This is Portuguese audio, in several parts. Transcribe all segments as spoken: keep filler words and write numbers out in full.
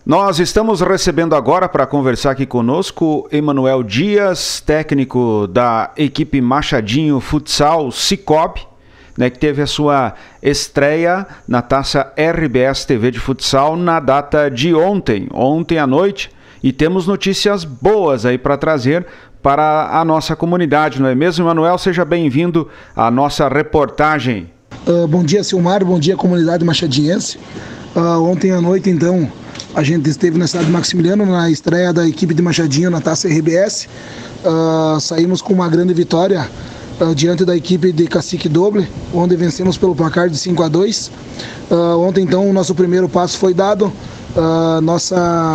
Nós estamos recebendo agora para conversar aqui conosco Emanuel Dias, técnico da equipe Machadinho Futsal Cicobi, né, que teve a sua estreia na Taça R B S T V de Futsal na data de ontem, ontem à noite, e temos notícias boas aí para trazer para a nossa comunidade, não é mesmo, Emanuel? Seja bem-vindo à nossa reportagem. Uh, bom dia, Silmar, bom dia, comunidade machadiense. Uh, ontem à noite, então, a gente esteve na cidade de Maximiliano na estreia da equipe de Machadinho na Taça R B S. Uh, saímos com uma grande vitória uh, diante da equipe de Cacique Doble, onde vencemos pelo placar de cinco a dois. Uh, ontem, então, o nosso primeiro passo foi dado. Uh, nossa,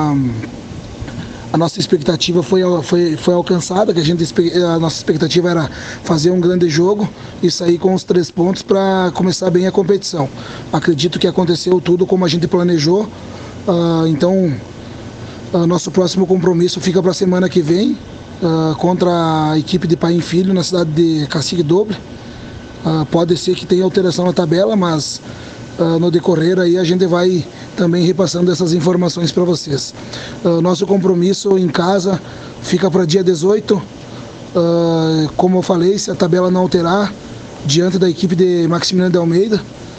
a nossa expectativa foi, foi, foi alcançada, que a, gente, a nossa expectativa era fazer um grande jogo e sair com os três pontos para começar bem a competição. Acredito que aconteceu tudo como a gente planejou. Uh, então, uh, nosso próximo compromisso fica para a semana que vem, uh, contra a equipe de Pai e Filho na cidade de Cacique Doble. Uh, pode ser que tenha alteração na tabela, mas uh, no decorrer aí a gente vai também repassando essas informações para vocês. Uh, nosso compromisso em casa fica para dia dezoito. Uh, como eu falei, se a tabela não alterar, diante da equipe de Maximiliano de Almeida.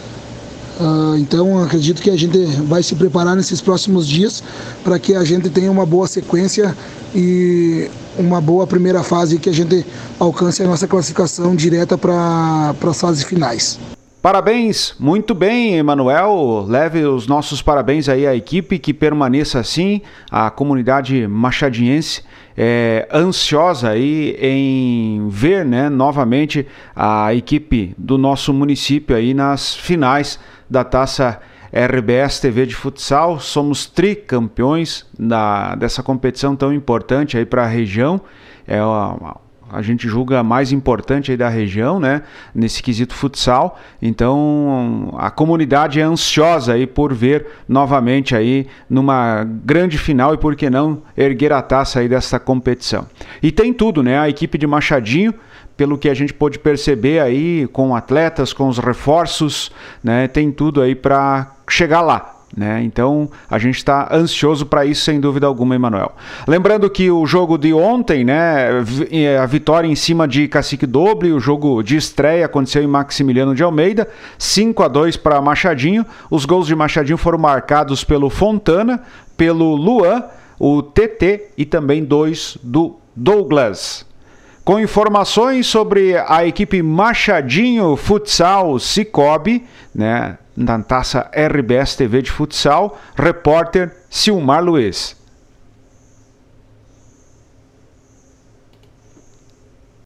Uh, então acredito que a gente vai se preparar nesses próximos dias para que a gente tenha uma boa sequência e uma boa primeira fase, que a gente alcance a nossa classificação direta para as fases finais. Parabéns, muito bem, Emanuel. Leve os nossos parabéns aí à equipe, que permaneça assim, a comunidade machadiense é ansiosa aí em ver, né, novamente a equipe do nosso município aí nas finais da Taça R B S T V de Futsal. Somos tricampeões da, dessa competição tão importante aí para a região. É uma, a gente julga a mais importante aí da região, né, nesse quesito futsal. Então a comunidade é ansiosa aí por ver novamente aí numa grande final e, por que não, erguer a taça aí dessa competição. E tem tudo, né, a equipe de Machadinho, pelo que a gente pôde perceber aí com atletas, com os reforços, né, tem tudo aí para chegar lá. Né? Então a gente está ansioso para isso, sem dúvida alguma, Emanuel. Lembrando que o jogo de ontem, né, a vitória em cima de Cacique Doble, o jogo de estreia aconteceu em Maximiliano de Almeida, cinco a dois para Machadinho. Os gols de Machadinho foram marcados pelo Fontana, pelo Luan, o T T e também dois do Douglas. Com informações sobre a equipe Machadinho Futsal Cicobi, né, na Taça R B S T V de Futsal, repórter Silmar Luiz.